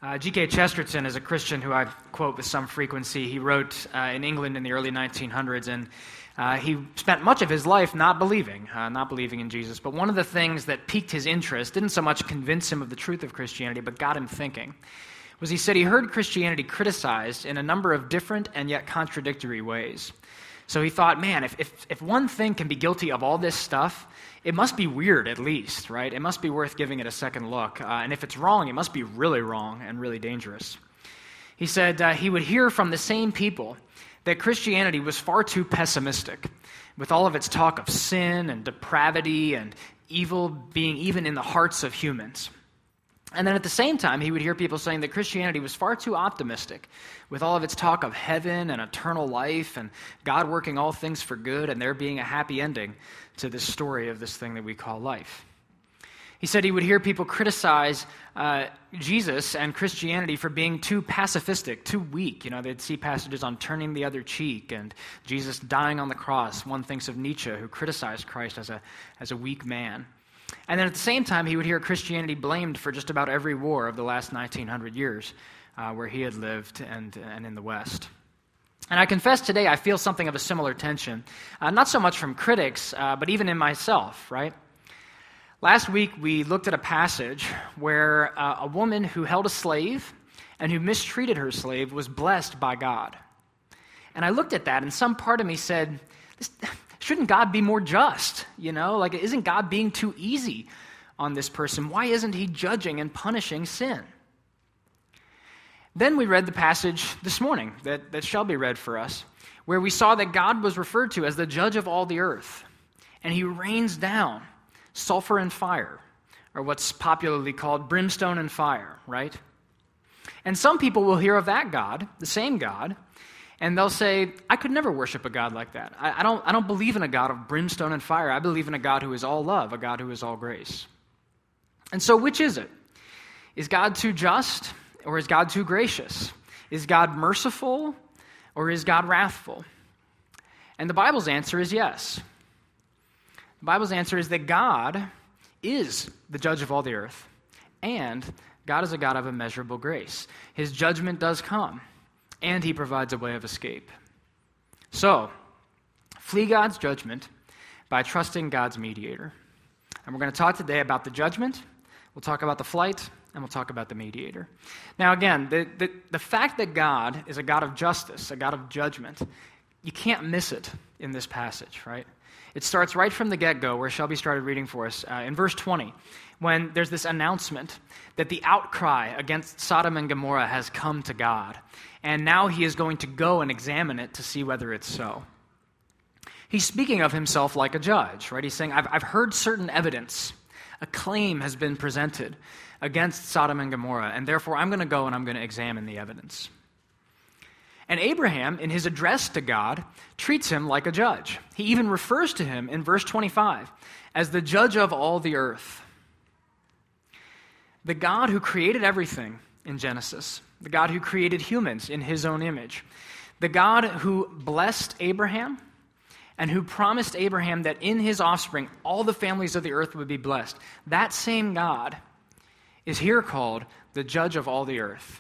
G.K. Chesterton is a Christian who I quote with some frequency. He wrote in England in the early 1900s, and he spent much of his life not believing in Jesus. But one of the things that piqued his interest, didn't so much convince him of the truth of Christianity, but got him thinking, was he said he heard Christianity criticized in a number of different and yet contradictory ways. So he thought, man, if one thing can be guilty of all this stuff, it must be weird at least, right? It must be worth giving it a second look. And if it's wrong, it must be really wrong and really dangerous. He said he would hear from the same people that Christianity was far too pessimistic, with all of its talk of sin and depravity and evil being even in the hearts of humans. And then at the same time, he would hear people saying that Christianity was far too optimistic, with all of its talk of heaven and eternal life and God working all things for good and there being a happy ending to this story of this thing that we call life. He said he would hear people criticize Jesus and Christianity for being too pacifistic, too weak. You know, they'd see passages on turning the other cheek and Jesus dying on the cross. One thinks of Nietzsche, who criticized Christ as a weak man. And then at the same time, he would hear Christianity blamed for just about every war of the last 1900 years where he had lived and in the West. And I confess today I feel something of a similar tension, not so much from critics, but even in myself, right? Last week, we looked at a passage where a woman who held a slave and who mistreated her slave was blessed by God. And I looked at that, and some part of me said, shouldn't God be more just? You know, like, isn't God being too easy on this person? Why isn't he judging and punishing sin? Then we read the passage this morning that Shelby read for us, where we saw that God was referred to as the judge of all the earth, and he rains down sulfur and fire, or what's popularly called brimstone and fire, right? And some people will hear of that God, the same God, and they'll say, I could never worship a God like that. I don't believe in a God of brimstone and fire. I believe in a God who is all love, a God who is all grace. And so which is it? Is God too just, or is God too gracious? Is God merciful, or is God wrathful? And the Bible's answer is yes. The Bible's answer is that God is the judge of all the earth, and God is a God of immeasurable grace. His judgment does come, and he provides a way of escape. So, flee God's judgment by trusting God's mediator. And we're going to talk today about the judgment, we'll talk about the flight, and we'll talk about the mediator. Now again, the fact that God is a God of justice, a God of judgment, you can't miss it in this passage, right? It starts right from the get-go, where Shelby started reading for us, in verse 20, when there's this announcement that the outcry against Sodom and Gomorrah has come to God, and now he is going to go and examine it to see whether it's so. He's speaking of himself like a judge, right? He's saying, I've heard certain evidence. A claim has been presented against Sodom and Gomorrah, and therefore I'm going to go and I'm going to examine the evidence. And Abraham, in his address to God, treats him like a judge. He even refers to him in verse 25 as the judge of all the earth. The God who created everything in Genesis, the God who created humans in his own image, the God who blessed Abraham and who promised Abraham that in his offspring all the families of the earth would be blessed, that same God is here called the judge of all the earth.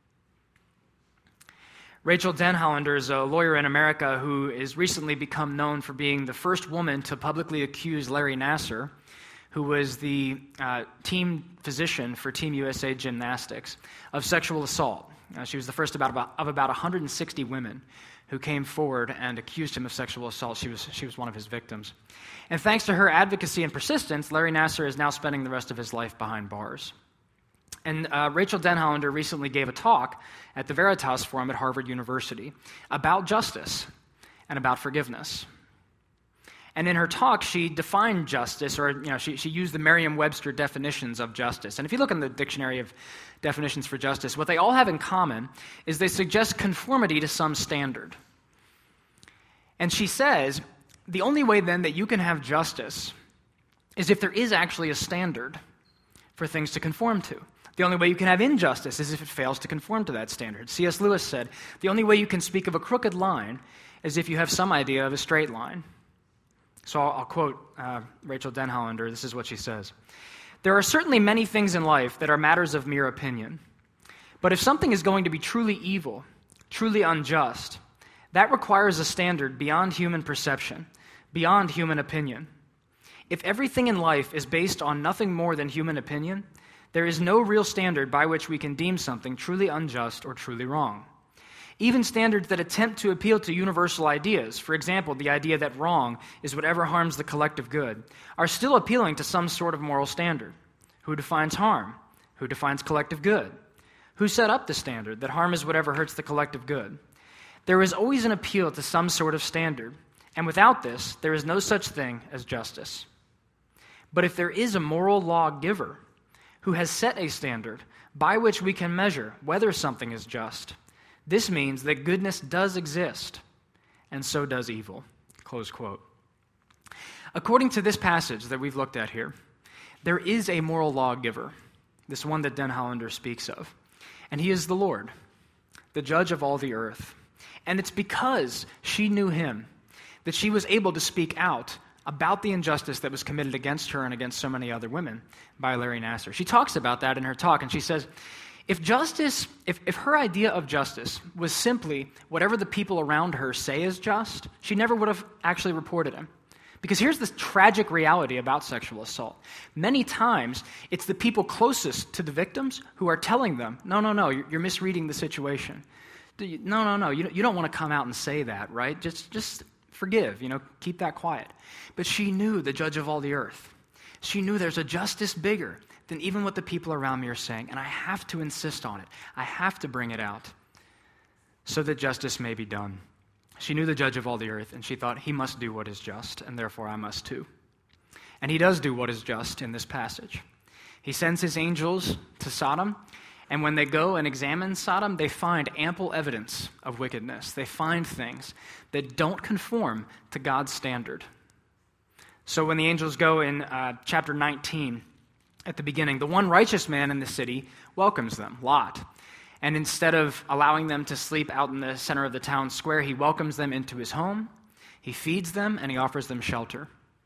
Rachel Denhollander is a lawyer in America who has recently become known for being the first woman to publicly accuse Larry Nassar, who was the team physician for Team USA Gymnastics, of sexual assault. She was the first of about 160 women who came forward and accused him of sexual assault. She was one of his victims. And thanks to her advocacy and persistence, Larry Nassar is now spending the rest of his life behind bars. And Rachel Denhollander recently gave a talk at the Veritas Forum at Harvard University about justice and about forgiveness. And in her talk, she defined justice, or she used the Merriam-Webster definitions of justice. And if you look in the dictionary of definitions for justice, what they all have in common is they suggest conformity to some standard. And she says, the only way then that you can have justice is if there is actually a standard for things to conform to. The only way you can have injustice is if it fails to conform to that standard. C.S. Lewis said, the only way you can speak of a crooked line is if you have some idea of a straight line. So I'll quote Rachel Denhollander. This is what she says. There are certainly many things in life that are matters of mere opinion, But if something is going to be truly evil, truly unjust, that requires a standard beyond human perception, beyond human opinion. If everything in life is based on nothing more than human opinion, there is no real standard by which we can deem something truly unjust or truly wrong. Even standards that attempt to appeal to universal ideas, for example, the idea that wrong is whatever harms the collective good, are still appealing to some sort of moral standard. Who defines harm? Who defines collective good? Who set up the standard that harm is whatever hurts the collective good? There is always an appeal to some sort of standard, and without this, there is no such thing as justice. But if there is a moral law giver who has set a standard by which we can measure whether something is just, this means that goodness does exist, and so does evil." Close quote. According to this passage that we've looked at here, there is a moral lawgiver, this one that Den Hollander speaks of, and he is the Lord, the judge of all the earth. And it's because she knew him that she was able to speak out about the injustice that was committed against her and against so many other women by Larry Nassar. She talks about that in her talk, and she says, if her idea of justice was simply whatever the people around her say is just, she never would have actually reported him. Because here's this tragic reality about sexual assault. Many times, it's the people closest to the victims who are telling them, no, you're misreading the situation. No, you don't want to come out and say that, right? Just forgive, keep that quiet. But she knew the judge of all the earth. She knew there's a justice bigger than even what the people around me are saying, and I have to insist on it. I have to bring it out so that justice may be done. She knew the judge of all the earth, and she thought, he must do what is just, and therefore I must too. And he does do what is just in this passage. He sends his angels to Sodom, and when they go and examine Sodom, they find ample evidence of wickedness. They find things that don't conform to God's standard. So when the angels go in chapter 19, at the beginning, the one righteous man in the city welcomes them, Lot. And instead of allowing them to sleep out in the center of the town square, he welcomes them into his home, he feeds them, and he offers them shelter.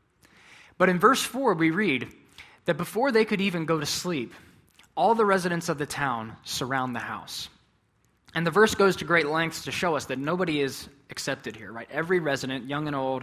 But in verse 4, we read that before they could even go to sleep, all the residents of the town surround the house. And the verse goes to great lengths to show us that nobody is accepted here, right? Every resident, young and old,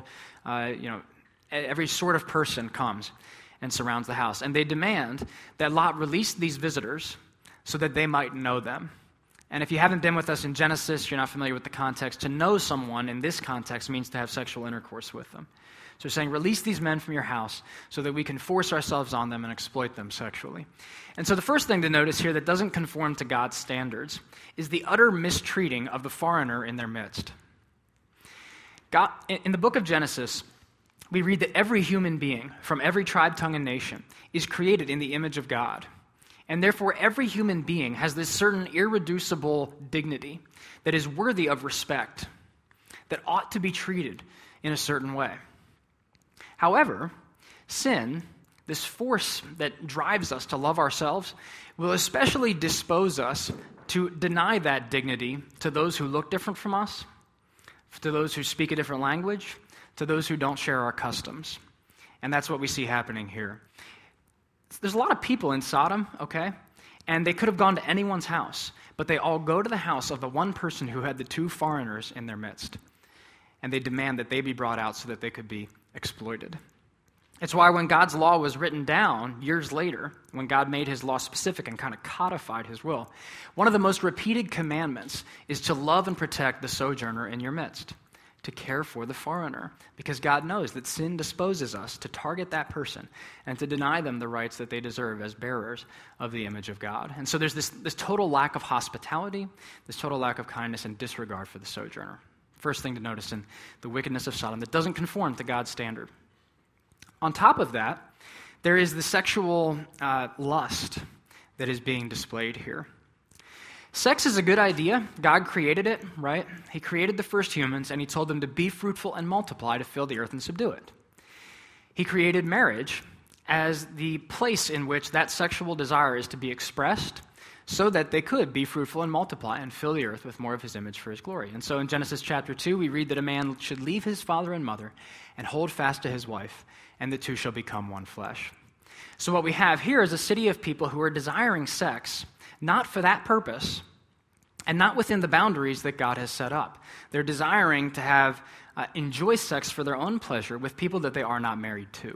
every sort of person comes and surrounds the house. And they demand that Lot release these visitors so that they might know them. And if you haven't been with us in Genesis, you're not familiar with the context. To know someone in this context means to have sexual intercourse with them. So they're saying, release these men from your house so that we can force ourselves on them and exploit them sexually. And so the first thing to notice here that doesn't conform to God's standards is the utter mistreating of the foreigner in their midst. God, in the book of Genesis, we read that every human being from every tribe, tongue, and nation is created in the image of God. And therefore, every human being has this certain irreducible dignity that is worthy of respect, that ought to be treated in a certain way. However, sin, this force that drives us to love ourselves, will especially dispose us to deny that dignity to those who look different from us, to those who speak a different language, to those who don't share our customs. And that's what we see happening here. There's a lot of people in Sodom, okay? And they could have gone to anyone's house, but they all go to the house of the one person who had the two foreigners in their midst. And they demand that they be brought out so that they could be exploited. It's why when God's law was written down years later, when God made his law specific and kind of codified his will, one of the most repeated commandments is to love and protect the sojourner in your midst, to care for the foreigner, because God knows that sin disposes us to target that person and to deny them the rights that they deserve as bearers of the image of God. And so there's this total lack of hospitality, this total lack of kindness and disregard for the sojourner. First thing to notice in the wickedness of Sodom that doesn't conform to God's standard. On top of that, there is the sexual lust that is being displayed here. Sex is a good idea. God created it, right? He created the first humans, and he told them to be fruitful and multiply to fill the earth and subdue it. He created marriage as the place in which that sexual desire is to be expressed so that they could be fruitful and multiply and fill the earth with more of his image for his glory. And so in Genesis chapter 2, we read that a man should leave his father and mother and hold fast to his wife, and the two shall become one flesh. So what we have here is a city of people who are desiring sex, not for that purpose, and not within the boundaries that God has set up. They're desiring to enjoy sex for their own pleasure with people that they are not married to.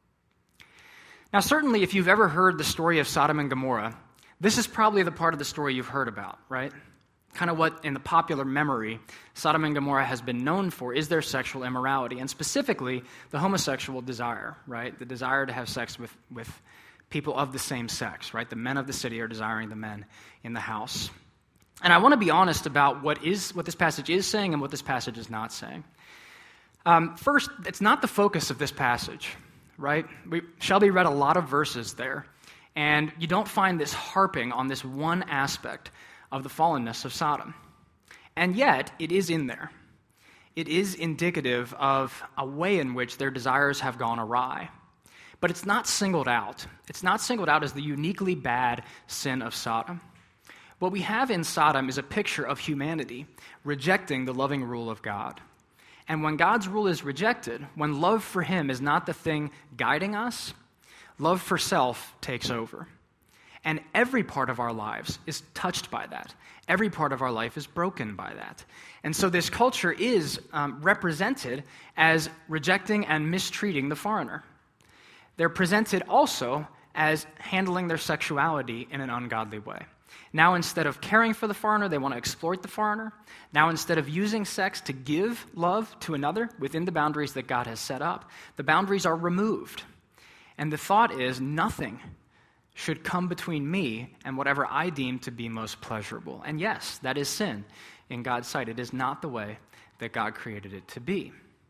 Now, certainly, if you've ever heard the story of Sodom and Gomorrah, this is probably the part of the story you've heard about, right? Kind of what, in the popular memory, Sodom and Gomorrah has been known for is their sexual immorality, and specifically the homosexual desire, right? The desire to have sex with people of the same sex, right? The men of the city are desiring the men in the house. And I want to be honest about what this passage is saying and what this passage is not saying. First, it's not the focus of this passage, right? Shelby read a lot of verses there, and you don't find this harping on this one aspect of the fallenness of Sodom. And yet, it is in there. It is indicative of a way in which their desires have gone awry. But it's not singled out. It's not singled out as the uniquely bad sin of Sodom. What we have in Sodom is a picture of humanity rejecting the loving rule of God. And when God's rule is rejected, when love for Him is not the thing guiding us, love for self takes over. And every part of our lives is touched by that. Every part of our life is broken by that. And so this culture is represented as rejecting and mistreating the foreigner. They're presented also as handling their sexuality in an ungodly way. Now, instead of caring for the foreigner, they want to exploit the foreigner. Now, instead of using sex to give love to another within the boundaries that God has set up, the boundaries are removed. And the thought is nothing should come between me and whatever I deem to be most pleasurable. And yes, that is sin in God's sight. It is not the way that God created it to be.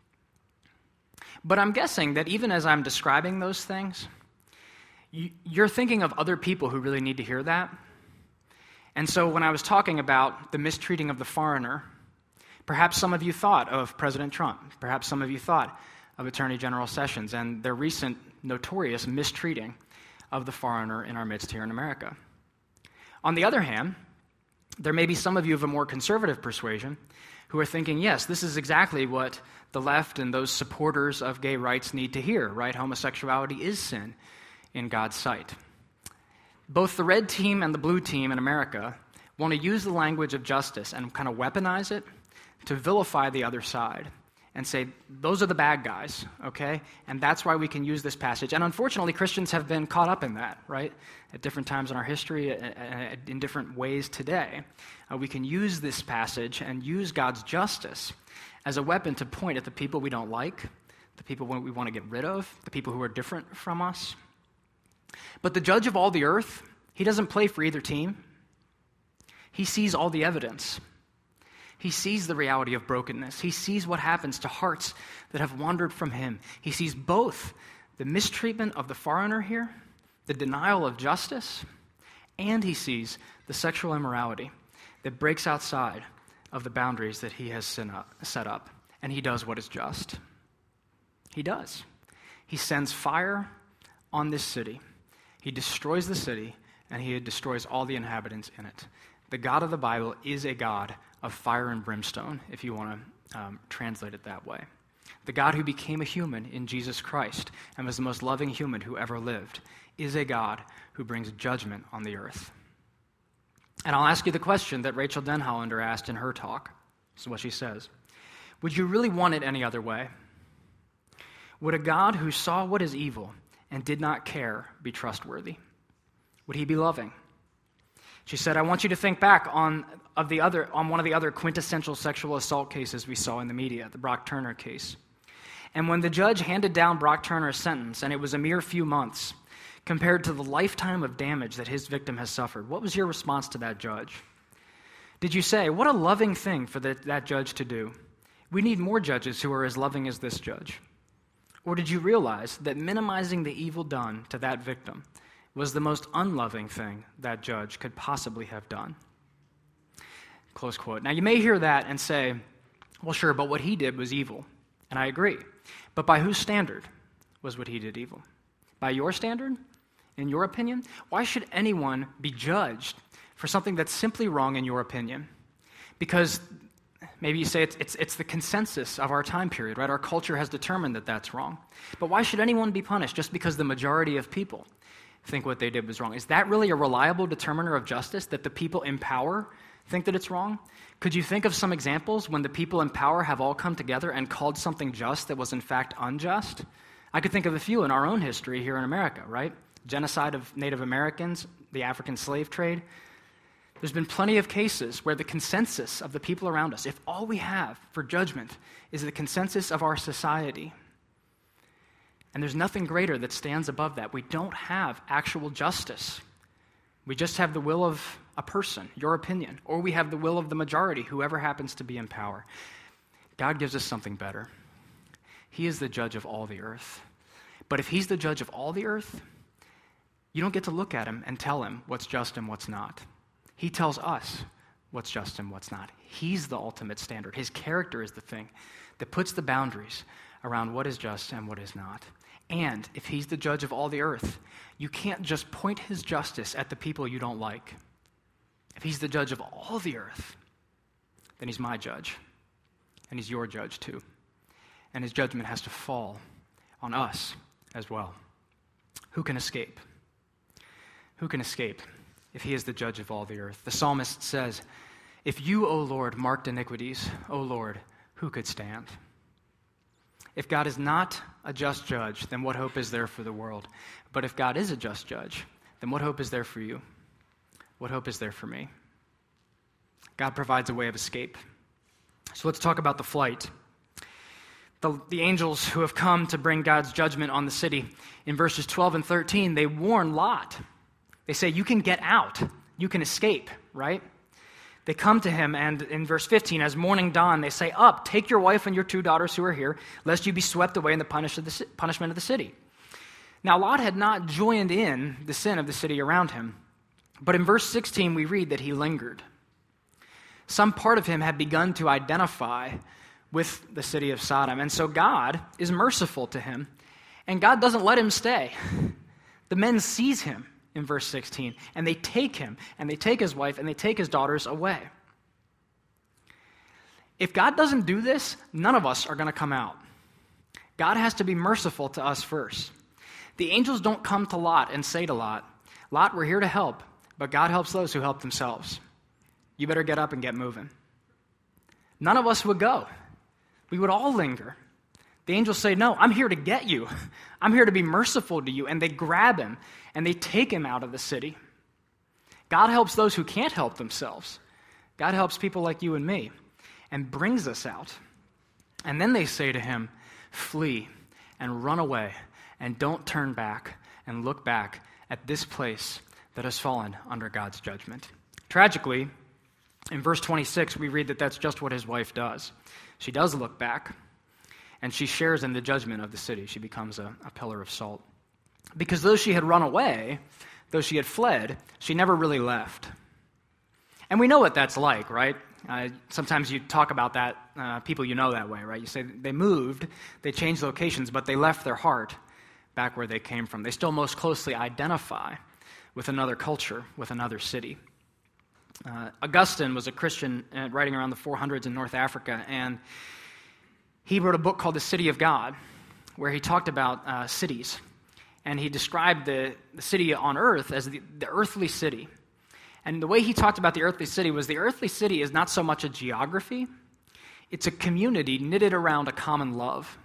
But I'm guessing that even as I'm describing those things, you're thinking of other people who really need to hear that. And so when I was talking about the mistreating of the foreigner, perhaps some of you thought of President Trump. Perhaps some of you thought of Attorney General Sessions and their recent notorious mistreating of the foreigner in our midst here in America. On the other hand, there may be some of you of a more conservative persuasion who are thinking, yes, this is exactly what the left and those supporters of gay rights need to hear, right? Homosexuality is sin in God's sight. Both the red team and the blue team in America want to use the language of justice and kind of weaponize it to vilify the other side and say, those are the bad guys, okay? And that's why we can use this passage. And unfortunately, Christians have been caught up in that, right? At different times in our history, in different ways today. We can use this passage and use God's justice as a weapon to point at the people we don't like, the people we want to get rid of, the people who are different from us. But the judge of all the earth, he doesn't play for either team. He sees all the evidence. He sees the reality of brokenness. He sees what happens to hearts that have wandered from him. He sees both the mistreatment of the foreigner here, the denial of justice, and he sees the sexual immorality that breaks outside of the boundaries that he has set up. And he does what is just. He does. He sends fire on this city. He destroys the city, and he destroys all the inhabitants in it. The God of the Bible is a God of fire and brimstone, if you want to translate it that way. The God who became a human in Jesus Christ and was the most loving human who ever lived is a God who brings judgment on the earth. And I'll ask you the question that Rachel Denhollander asked in her talk. This is what she says. Would you really want it any other way? Would a God who saw what is evil and did not care be trustworthy? Would he be loving? She said, I want you to think back on one of the other quintessential sexual assault cases we saw in the media, the Brock Turner case. And when the judge handed down Brock Turner's sentence, and it was a mere few months, compared to the lifetime of damage that his victim has suffered, what was your response to that judge? Did you say, what a loving thing for that judge to do? We need more judges who are as loving as this judge. Or did you realize that minimizing the evil done to that victim was the most unloving thing that judge could possibly have done? Close quote. Now, you may hear that and say, well, sure, but what he did was evil. And I agree. But by whose standard was what he did evil? By your standard? In your opinion? Why should anyone be judged for something that's simply wrong in your opinion? Because maybe you say it's the consensus of our time period, right? Our culture has determined that that's wrong. But why should anyone be punished just because the majority of people think what they did was wrong. Is that really a reliable determiner of justice, that the people in power think that it's wrong? Could you think of some examples when the people in power have all come together and called something just that was in fact unjust? I could think of a few in our own history here in America, right? Genocide of Native Americans, the African slave trade. There's been plenty of cases where the consensus of the people around us, if all we have for judgment is the consensus of our society, and there's nothing greater that stands above that. We don't have actual justice. We just have the will of a person, your opinion, or we have the will of the majority, whoever happens to be in power. God gives us something better. He is the judge of all the earth. But if he's the judge of all the earth, you don't get to look at him and tell him what's just and what's not. He tells us what's just and what's not. He's the ultimate standard. His character is the thing that puts the boundaries around what is just and what is not. And if he's the judge of all the earth, you can't just point his justice at the people you don't like. If he's the judge of all the earth, then he's my judge. And he's your judge too. And his judgment has to fall on us as well. Who can escape? Who can escape if he is the judge of all the earth? The psalmist says, "If you, O Lord, marked iniquities, O Lord, who could stand?" If God is not a just judge, then what hope is there for the world? But if God is a just judge, then what hope is there for you? What hope is there for me? God provides a way of escape. So let's talk about the flight. The angels who have come to bring God's judgment on the city, in verses 12 and 13, they warn Lot. They say, you can get out. You can escape, right? They come to him, and in verse 15, as morning dawned, they say, "Up, take your wife and your 2 daughters who are here, lest you be swept away in the punishment of the city." Now, Lot had not joined in the sin of the city around him, but in verse 16, we read that he lingered. Some part of him had begun to identify with the city of Sodom, and so God is merciful to him, and God doesn't let him stay. The men seize him in verse 16, and they take him, and they take his wife, and they take his daughters away. If God doesn't do this, none of us are going to come out. God has to be merciful to us first. The angels don't come to Lot and say to Lot, "Lot, we're here to help, but God helps those who help themselves. You better get up and get moving." None of us would go. We would all linger. The angels say, "No, I'm here to get you. I'm here to be merciful to you." And they grab him and they take him out of the city. God helps those who can't help themselves. God helps people like you and me and brings us out. And then they say to him, "Flee and run away and don't turn back and look back at this place that has fallen under God's judgment." Tragically, in verse 26, we read that that's just what his wife does. She does look back, and she shares in the judgment of the city. She becomes a pillar of salt. Because though she had run away, though she had fled, she never really left. And we know what that's like, right? Sometimes you talk about that, people you know that way, right? You say they moved, they changed locations, but they left their heart back where they came from. They still most closely identify with another culture, with another city. Augustine was a Christian writing around the 400s in North Africa, and he wrote a book called The City of God, where he talked about cities. And he described the city on earth as the earthly city. And the way he talked about the earthly city was the earthly city is not so much a geography, it's a community knitted around a common love.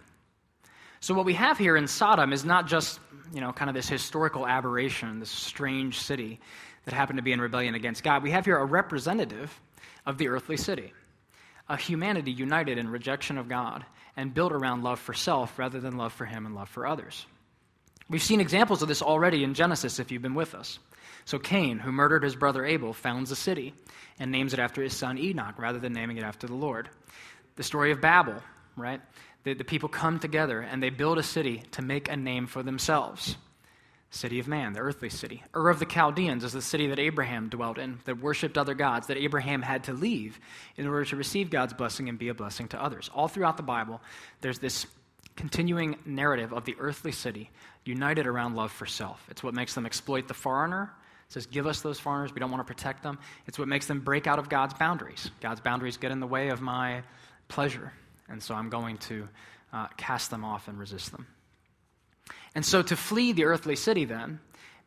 So what we have here in Sodom is not just, kind of this historical aberration, this strange city that happened to be in rebellion against God. We have here a representative of the earthly city, a humanity united in rejection of God and built around love for self rather than love for him and love for others. We've seen examples of this already in Genesis if you've been with us. So Cain, who murdered his brother Abel, founds a city and names it after his son Enoch rather than naming it after the Lord. The story of Babel, right? The people come together and they build a city to make a name for themselves. City of man, the earthly city. Ur of the Chaldeans is the city that Abraham dwelt in, that worshipped other gods, that Abraham had to leave in order to receive God's blessing and be a blessing to others. All throughout the Bible, there's this continuing narrative of the earthly city united around love for self. It's what makes them exploit the foreigner. It says, give us those foreigners, we don't want to protect them. It's what makes them break out of God's boundaries. God's boundaries get in the way of my pleasure, and so I'm going to cast them off and resist them. And so to flee the earthly city then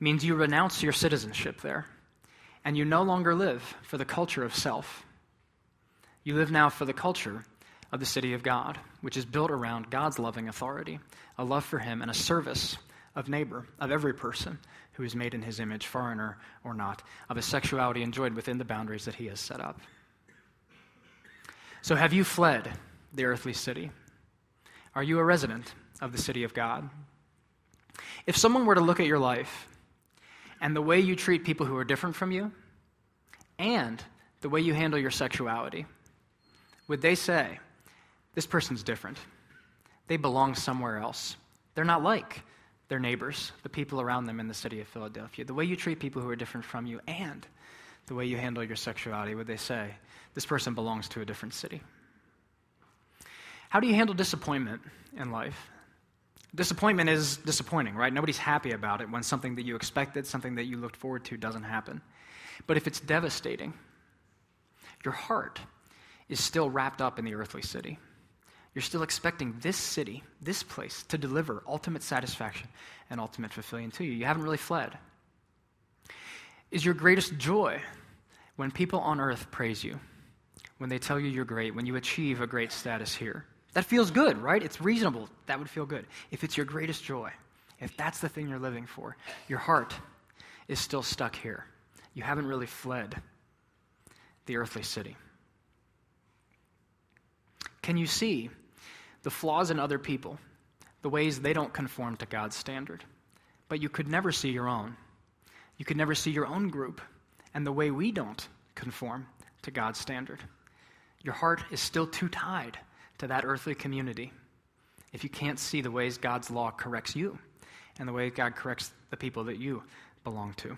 means you renounce your citizenship there, and you no longer live for the culture of self. You live now for the culture of the city of God, which is built around God's loving authority, a love for him, and a service of neighbor, of every person who is made in his image, foreigner or not, of a sexuality enjoyed within the boundaries that he has set up. So have you fled the earthly city? Are you a resident of the city of God? If someone were to look at your life and the way you treat people who are different from you and the way you handle your sexuality, would they say, this person's different? They belong somewhere else. They're not like their neighbors, the people around them in the city of Philadelphia. The way you treat people who are different from you and the way you handle your sexuality, would they say, this person belongs to a different city? How do you handle disappointment in life? Disappointment is disappointing, right? Nobody's happy about it when something that you expected, something that you looked forward to doesn't happen. But if it's devastating, your heart is still wrapped up in the earthly city. You're still expecting this city, this place, to deliver ultimate satisfaction and ultimate fulfilling to you. You haven't really fled. Is your greatest joy when people on earth praise you, when they tell you you're great, when you achieve a great status here? That feels good, right? It's reasonable. That would feel good. If it's your greatest joy, if that's the thing you're living for, your heart is still stuck here. You haven't really fled the earthly city. Can you see the flaws in other people, the ways they don't conform to God's standard? But you could never see your own. You could never see your own group and the way we don't conform to God's standard. Your heart is still too tied to that earthly community if you can't see the ways God's law corrects you and the way God corrects the people that you belong to.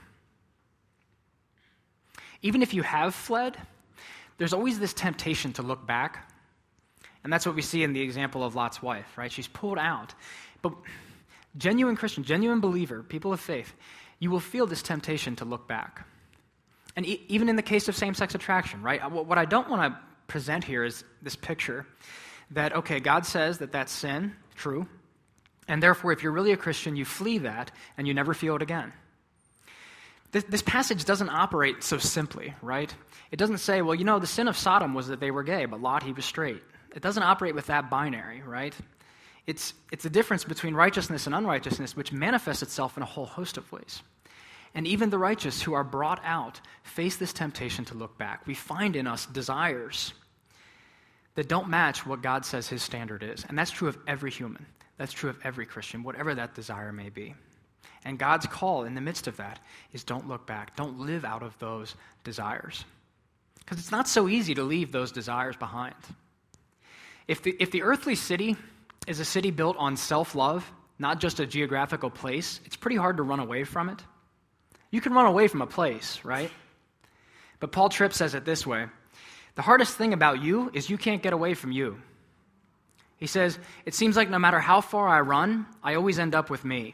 Even if you have fled, there's always this temptation to look back. And that's what we see in the example of Lot's wife, right? She's pulled out. But genuine Christian, genuine believer, people of faith, you will feel this temptation to look back. And even in the case of same-sex attraction, right? What I don't want to present here is this picture that, okay, God says that that's sin, true, and therefore if you're really a Christian, you flee that and you never feel it again. This passage doesn't operate so simply, right? It doesn't say, well, the sin of Sodom was that they were gay, but Lot, he was straight. It doesn't operate with that binary, right? It's the difference between righteousness and unrighteousness, which manifests itself in a whole host of ways. And even the righteous who are brought out face this temptation to look back. We find in us desires that don't match what God says his standard is. And that's true of every human. That's true of every Christian, whatever that desire may be. And God's call in the midst of that is don't look back. Don't live out of those desires. Because it's not so easy to leave those desires behind. If the earthly city is a city built on self-love, not just a geographical place, it's pretty hard to run away from it. You can run away from a place, right? But Paul Tripp says it this way: the hardest thing about you is you can't get away from you. He says, it seems like no matter how far I run, I always end up with me.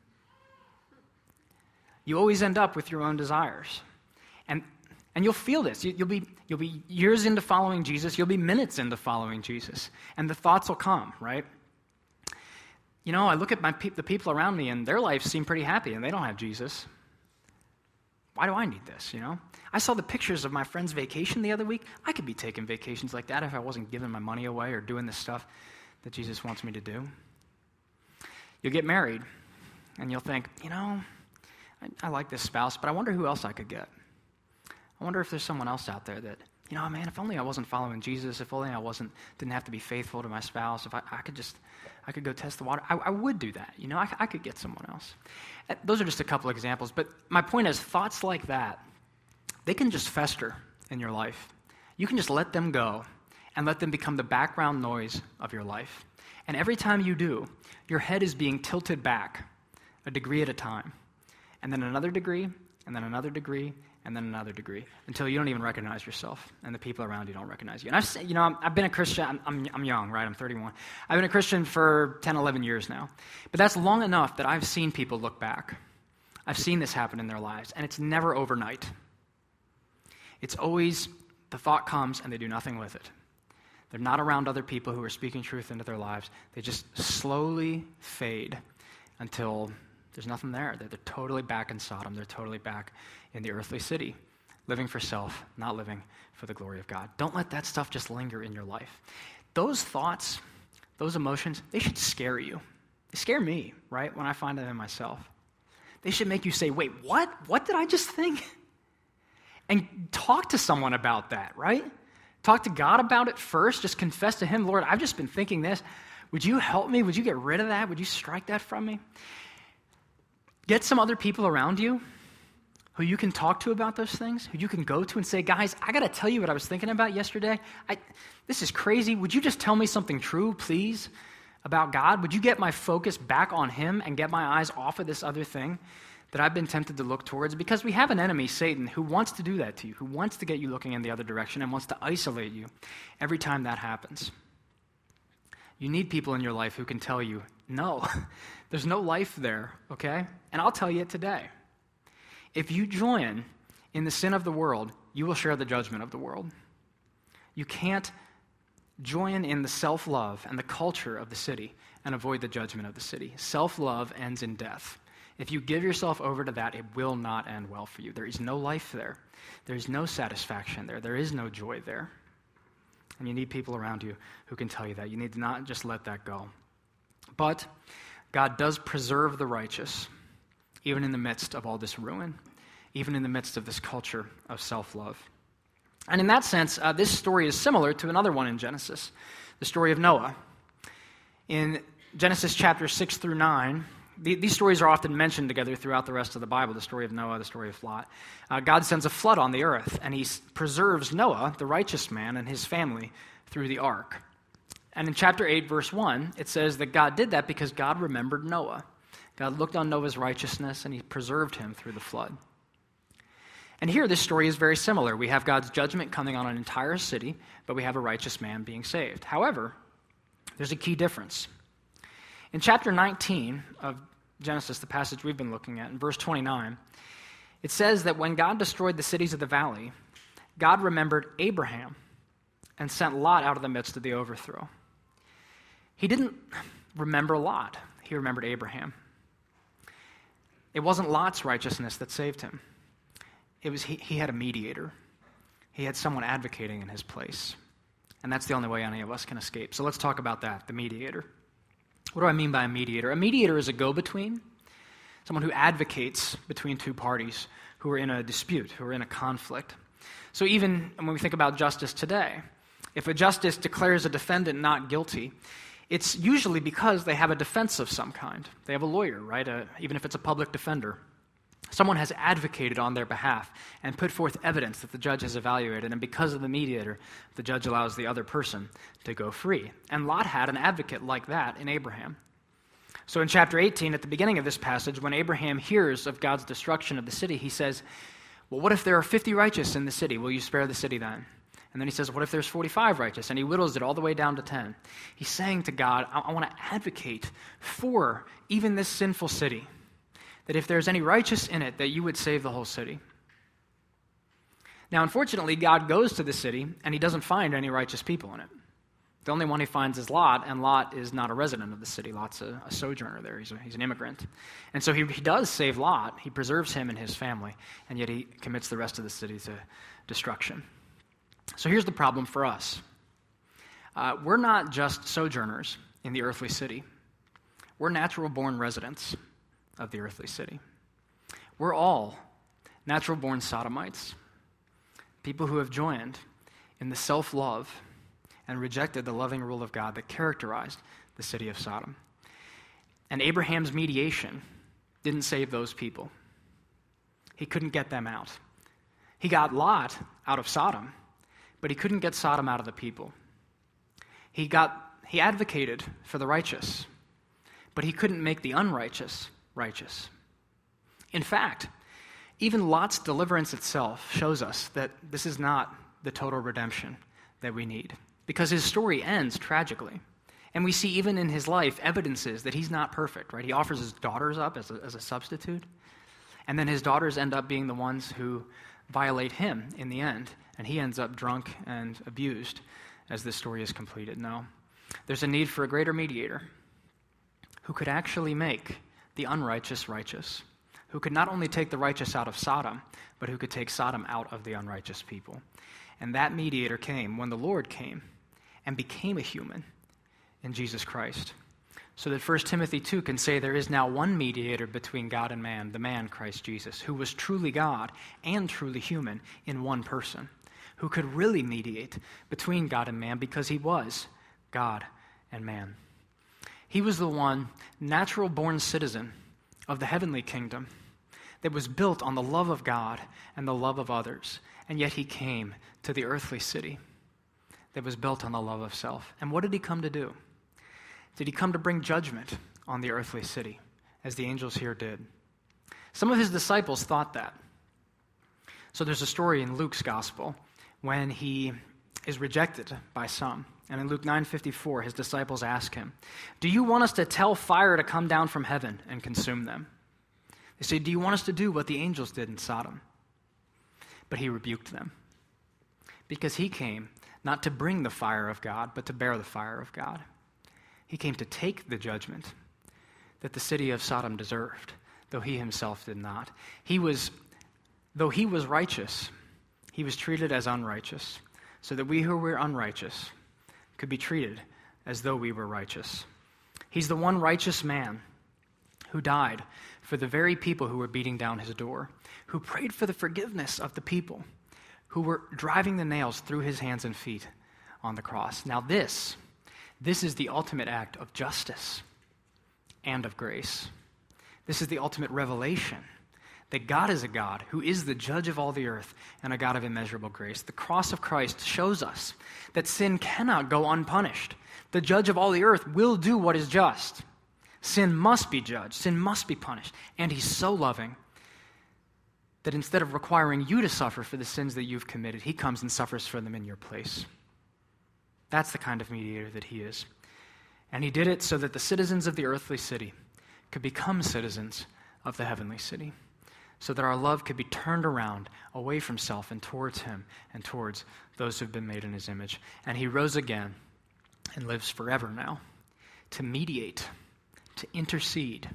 You always end up with your own desires. And you'll feel this. You'll be years into following Jesus. You'll be minutes into following Jesus. And the thoughts will come, right? I look at the people around me, and their lives seem pretty happy, and they don't have Jesus. Why do I need this, I saw the pictures of my friend's vacation the other week. I could be taking vacations like that if I wasn't giving my money away or doing the stuff that Jesus wants me to do. You'll get married, and you'll think, I like this spouse, but I wonder who else I could get. I wonder if there's someone else out there that, if only I wasn't following Jesus, if only I didn't have to be faithful to my spouse, if I could go test the water, I would do that. I could get someone else. Those are just a couple examples, but my point is, thoughts like that, they can just fester in your life. You can just let them go and let them become the background noise of your life. And every time you do, your head is being tilted back a degree at a time, and then another degree, and then another degree, and then another degree, until you don't even recognize yourself, and the people around you don't recognize you. And I've been a Christian. I'm young, right? I'm 31. I've been a Christian for 10, 11 years now. But that's long enough that I've seen people look back. I've seen this happen in their lives, and it's never overnight. It's always the thought comes, and they do nothing with it. They're not around other people who are speaking truth into their lives. They just slowly fade until There's nothing there. They're totally back in Sodom. They're totally back in the earthly city, living for self, not living for the glory of God. Don't let that stuff just linger in your life. Those thoughts, those emotions, they should scare you. They scare me, right, when I find them in myself. They should make you say, wait, what? What did I just think? And talk to someone about that, right? Talk to God about it first. Just confess to him, Lord, I've just been thinking this. Would you help me? Would you get rid of that? Would you strike that from me? Get some other people around you who you can talk to about those things, who you can go to and say, guys, I got to tell you what I was thinking about yesterday. This is crazy. Would you just tell me something true, please, about God? Would you get my focus back on him and get my eyes off of this other thing that I've been tempted to look towards? Because we have an enemy, Satan, who wants to do that to you, who wants to get you looking in the other direction and wants to isolate you every time that happens. You need people in your life who can tell you, no, there's no life there, okay? And I'll tell you it today. If you join in the sin of the world, you will share the judgment of the world. You can't join in the self-love and the culture of the city and avoid the judgment of the city. Self-love ends in death. If you give yourself over to that, it will not end well for you. There is no life there. There is no satisfaction there. There is no joy there. And you need people around you who can tell you that. You need to not just let that go. But God does preserve the righteous, even in the midst of all this ruin, even in the midst of this culture of self-love. And in that sense, this story is similar to another one in Genesis, the story of Noah. In Genesis chapters 6 through 9, these stories are often mentioned together throughout the rest of the Bible, the story of Noah, the story of Lot. God sends a flood on the earth, and he preserves Noah, the righteous man, and his family through the ark. And in chapter 8, verse 1, it says that God did that because God remembered Noah. God looked on Noah's righteousness, and he preserved him through the flood. And here, this story is very similar. We have God's judgment coming on an entire city, but we have a righteous man being saved. However, there's a key difference. In chapter 19 of Genesis, the passage we've been looking at, in verse 29, it says that when God destroyed the cities of the valley, God remembered Abraham and sent Lot out of the midst of the overthrow. He didn't remember Lot. He remembered Abraham. It wasn't Lot's righteousness that saved him. It was he had a mediator. He had someone advocating in his place. And that's the only way any of us can escape. So let's talk about that, the mediator. What do I mean by a mediator? A mediator is a go-between, someone who advocates between two parties who are in a dispute, who are in a conflict. So even when we think about justice today, if a justice declares a defendant not guilty, it's usually because they have a defense of some kind. They have a lawyer, right? Even if it's a public defender. Someone has advocated on their behalf and put forth evidence that the judge has evaluated, and because of the mediator, the judge allows the other person to go free. And Lot had an advocate like that in Abraham. So in chapter 18, at the beginning of this passage, when Abraham hears of God's destruction of the city, he says, well, what if there are 50 righteous in the city? Will you spare the city then? And then he says, what if there's 45 righteous? And he whittles it all the way down to 10. He's saying to God, I want to advocate for even this sinful city, that if there's any righteous in it, that you would save the whole city. Now, unfortunately, God goes to the city, and he doesn't find any righteous people in it. The only one he finds is Lot, and Lot is not a resident of the city. Lot's a sojourner there. He's an immigrant. And so he does save Lot. He preserves him and his family, and yet he commits the rest of the city to destruction. So here's the problem for us. We're not just sojourners in the earthly city. We're natural-born residents of the earthly city. We're all natural-born sodomites, people who have joined in the self-love and rejected the loving rule of God that characterized the city of Sodom. And Abraham's mediation didn't save those people. He couldn't get them out. He got Lot out of Sodom, but he couldn't get Sodom out of the people. He advocated for the righteous, but he couldn't make the unrighteous righteous. In fact, even Lot's deliverance itself shows us that this is not the total redemption that we need, because his story ends tragically. And we see even in his life evidences that he's not perfect, right? He offers his daughters up as a substitute, and then his daughters end up being the ones who violate him in the end, and he ends up drunk and abused as this story is completed. No, there's a need for a greater mediator who could actually make the unrighteous righteous, who could not only take the righteous out of Sodom, but who could take Sodom out of the unrighteous people. And that mediator came when the Lord came and became a human in Jesus Christ. So that 1 Timothy 2 can say there is now one mediator between God and man, the man Christ Jesus, who was truly God and truly human in one person, who could really mediate between God and man because he was God and man. He was the one natural-born citizen of the heavenly kingdom that was built on the love of God and the love of others, and yet he came to the earthly city that was built on the love of self. And what did he come to do? Did he come to bring judgment on the earthly city, as the angels here did? Some of his disciples thought that. So there's a story in Luke's gospel when he is rejected by some. And in Luke 9:54, his disciples ask him, "Do you want us to tell fire to come down from heaven and consume them?" They say, "Do you want us to do what the angels did in Sodom?" But he rebuked them, because he came not to bring the fire of God, but to bear the fire of God. He came to take the judgment that the city of Sodom deserved, though he himself did not. Though he was righteous, he was treated as unrighteous, so that we who were unrighteous could be treated as though we were righteous. He's the one righteous man who died for the very people who were beating down his door, who prayed for the forgiveness of the people who were driving the nails through his hands and feet on the cross. Now this is the ultimate act of justice and of grace. This is the ultimate revelation that God is a God who is the judge of all the earth and a God of immeasurable grace. The cross of Christ shows us that sin cannot go unpunished. The judge of all the earth will do what is just. Sin must be judged. Sin must be punished. And he's so loving that instead of requiring you to suffer for the sins that you've committed, he comes and suffers for them in your place. That's the kind of mediator that he is. And he did it so that the citizens of the earthly city could become citizens of the heavenly city, so that our love could be turned around away from self and towards him and towards those who've been made in his image. And he rose again and lives forever now to mediate, to intercede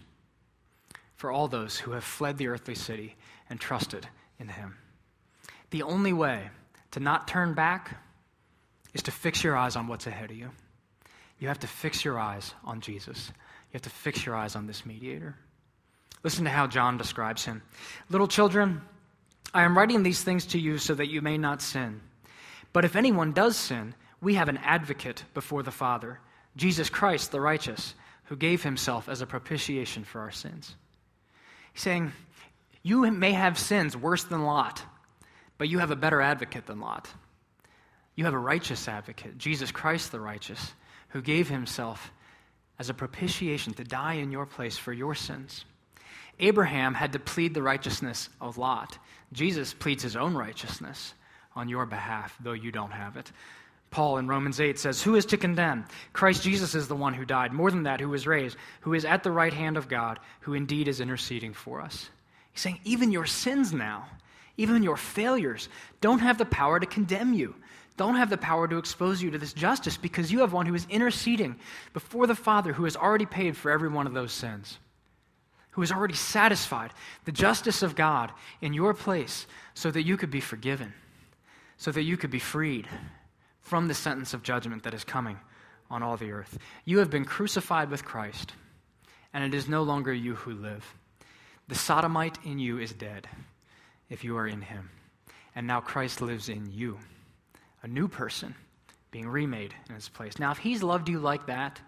for all those who have fled the earthly city and trusted in him. The only way to not turn back is to fix your eyes on what's ahead of you. You have to fix your eyes on Jesus. You have to fix your eyes on this mediator. Listen to how John describes him. "Little children, I am writing these things to you so that you may not sin. But if anyone does sin, we have an advocate before the Father, Jesus Christ the righteous, who gave himself as a propitiation for our sins." He's saying, you may have sins worse than Lot, but you have a better advocate than Lot. You have a righteous advocate, Jesus Christ the righteous, who gave himself as a propitiation to die in your place for your sins. Abraham had to plead the righteousness of Lot. Jesus pleads his own righteousness on your behalf, though you don't have it. Paul in Romans 8 says, "Who is to condemn? Christ Jesus is the one who died, more than that, who was raised, who is at the right hand of God, who indeed is interceding for us." He's saying even your sins now, even your failures, don't have the power to condemn you, don't have the power to expose you to this justice, because you have one who is interceding before the Father, who has already paid for every one of those sins, who has already satisfied the justice of God in your place so that you could be forgiven, so that you could be freed from the sentence of judgment that is coming on all the earth. You have been crucified with Christ, and it is no longer you who live. The sodomite in you is dead if you are in him, and now Christ lives in you, a new person being remade in his place. Now, if he's loved you like that,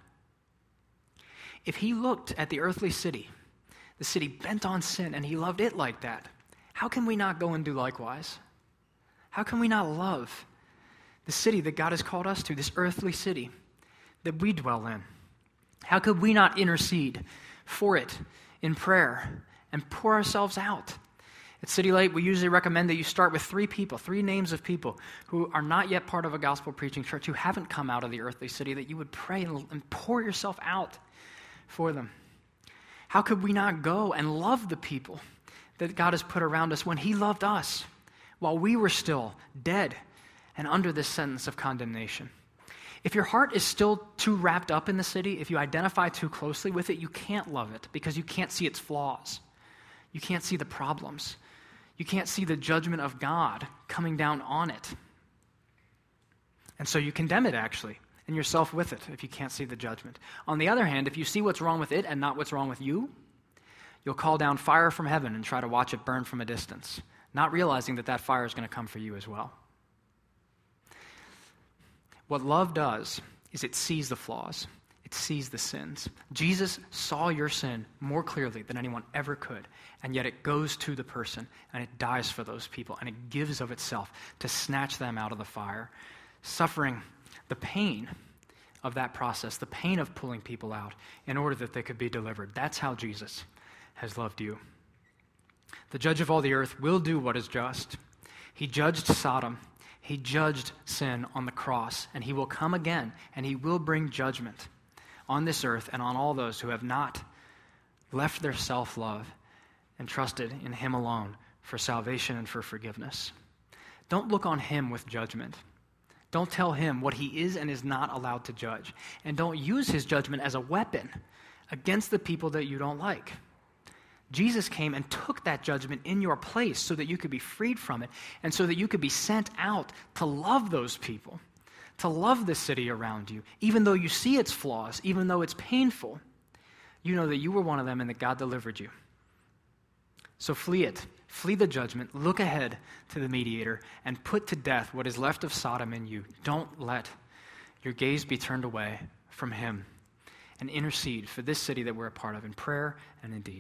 if he looked at the earthly city, the city bent on sin, and he loved it like that, how can we not go and do likewise? How can we not love the city that God has called us to, this earthly city that we dwell in? How could we not intercede for it in prayer and pour ourselves out? At City Light, we usually recommend that you start with 3 people, 3 names of people who are not yet part of a gospel-preaching church, who haven't come out of the earthly city, that you would pray and pour yourself out for them. How could we not go and love the people that God has put around us when he loved us while we were still dead and under this sentence of condemnation? If your heart is still too wrapped up in the city, if you identify too closely with it, you can't love it because you can't see its flaws. You can't see the problems. You can't see the judgment of God coming down on it. And so you condemn it, actually, and yourself with it if you can't see the judgment. On the other hand, if you see what's wrong with it and not what's wrong with you, you'll call down fire from heaven and try to watch it burn from a distance, not realizing that that fire is going to come for you as well. What love does is it sees the flaws. It sees the sins. Jesus saw your sin more clearly than anyone ever could, and yet it goes to the person, and it dies for those people, and it gives of itself to snatch them out of the fire, suffering the pain of that process, the pain of pulling people out in order that they could be delivered. That's how Jesus has loved you. The judge of all the earth will do what is just. He judged Sodom. He judged sin on the cross, and he will come again, and he will bring judgment on this earth and on all those who have not left their self-love and trusted in him alone for salvation and for forgiveness. Don't look on him with judgment. Don't tell him what he is and is not allowed to judge. And don't use his judgment as a weapon against the people that you don't like. Jesus came and took that judgment in your place so that you could be freed from it and so that you could be sent out to love those people, to love the city around you. Even though you see its flaws, even though it's painful, you know that you were one of them and that God delivered you. So flee it. Flee the judgment. Look ahead to the mediator and put to death what is left of Sodom in you. Don't let your gaze be turned away from him, and intercede for this city that we're a part of in prayer and in deed.